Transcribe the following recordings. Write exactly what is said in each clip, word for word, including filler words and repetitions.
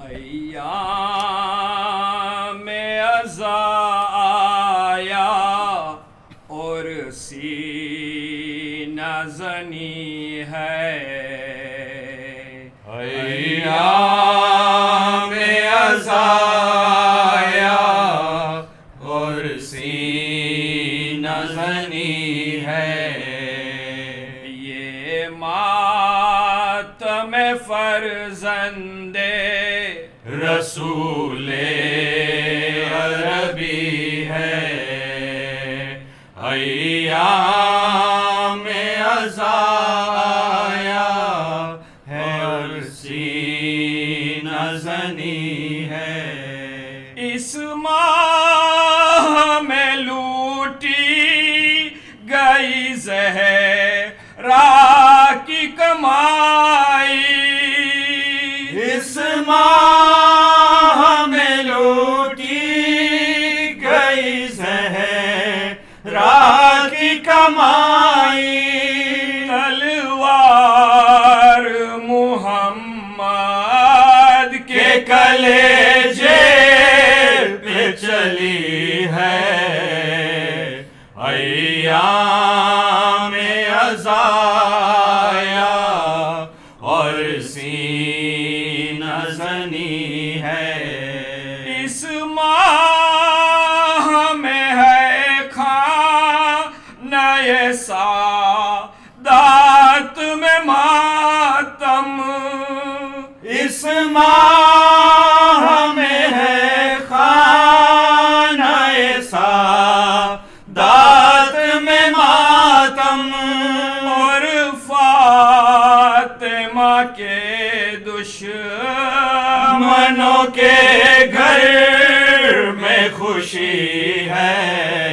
ایام ازا آیا اور سینہ زنی ہے، ایام ازا آیا اور سینہ زنی ہے، یہ ماتم فرزند رسول عربی ہے، ایام ازا آیا ہے اور سینہ زنی ہے، اس ماہ میں لوٹی گئی زہرا کی کمائی، اس ماہ میں لوٹی گئی زہرا کی کمائی، تلوار محمد کے کلیجے پہ چلی ہے، ایام ازا آیا اور سینہ زنی ہے، اس ماہ میں ہے خانہ سعادت میں ماتم، اس ماہ میں ہے خانہ سعادت میں ماتم، اور فاطمہ کے دشمنوں کے گھر میں خوشی ہے،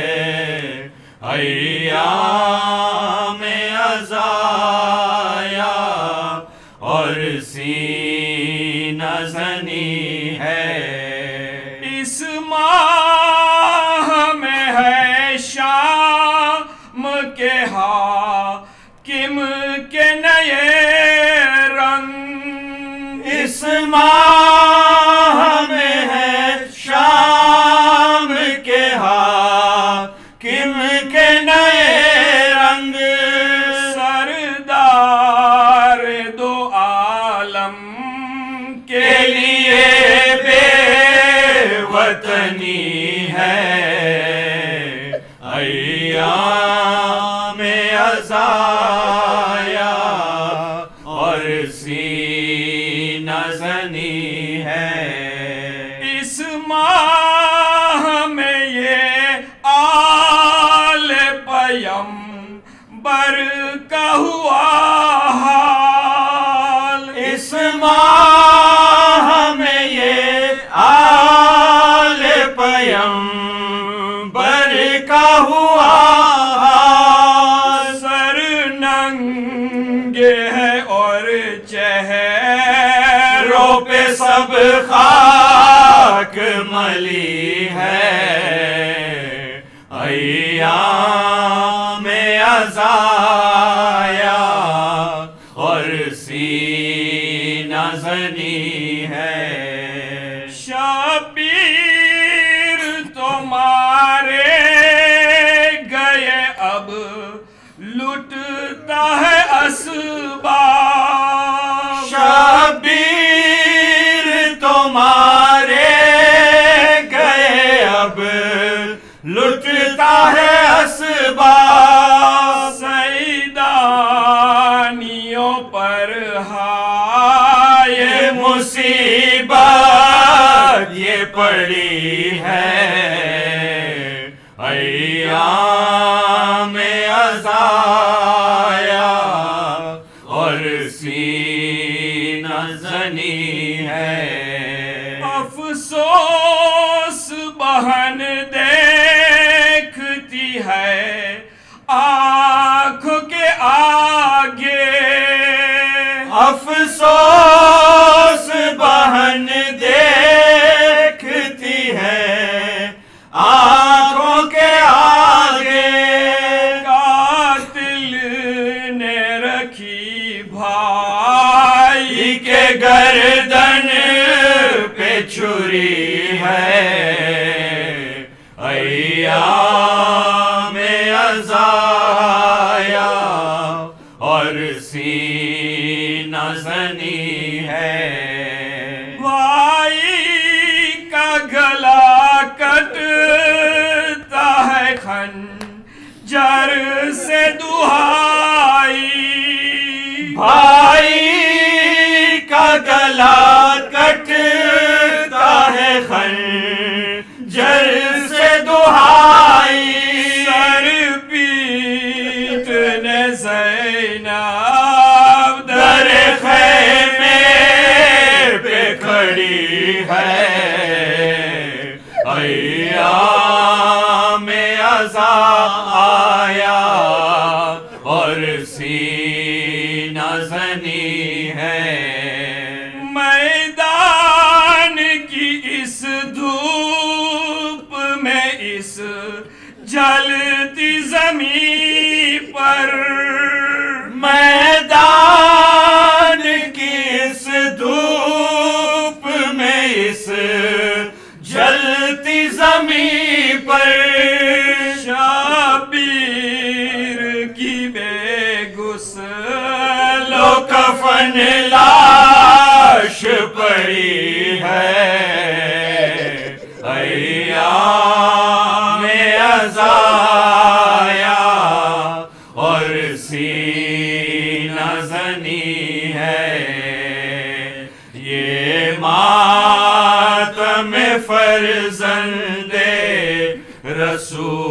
ایام ازا آیا اور سینہ زنی ہے، اس ماہ میں ہے شام کے حاکم کے نئے رنگ، اس ماہ میں ہے شام کے حاکم کے نئے رنگ، سردار دو عالم کے لیے بے وطنی ہے، ایام ازا آیا اور سینہ زنی ہے، اس ماہ میں یہ آل پیغمبر کا ہوا حال، اس ماہ میں یہ آل پیغمبر کا ہوا حال، سر ننگے ہے اور چہروں پہ سب خاک ملی ہے، ایام ازا آیا اور سینہ زنی ہے، شبیر تمہارے گئے اب لٹتا ہے اسباب، شبیر تمہارے گئے اب لٹتا ہے اسباب، سیدانیوں پر ہائے مصیبت یہ پڑی ہے، ایام ازا آیا اور سینہ زنی ہے، افسوس بہن دیکھتی ہے آنکھوں کے آگے، افسوس بہن دیکھتی ہے آنکھوں کے آگے، قاتل نے رکھی بھائی کے گردن شری ہے ایام ازایا اور سینہ زنی ہے بھائی کا گلا کٹتا ہے خنجر سے دہائی بھائی کا گلا کٹتا ہے خنجر سے دہائی سر پیٹنے زینب در خیمے پہ کھڑی ہے ایام ازا آیا اور سینہ زنی ہے میدان کی اس دھوپ میں اس جلتی زمین پر میدان کی اس دھوپ میں اس جلتی زمین پر شبیر کی بے غسل لو کفن لاش پڑی ہے ایام ازایا اور سینہ زنی ہے یہ ماتم فرزند رسول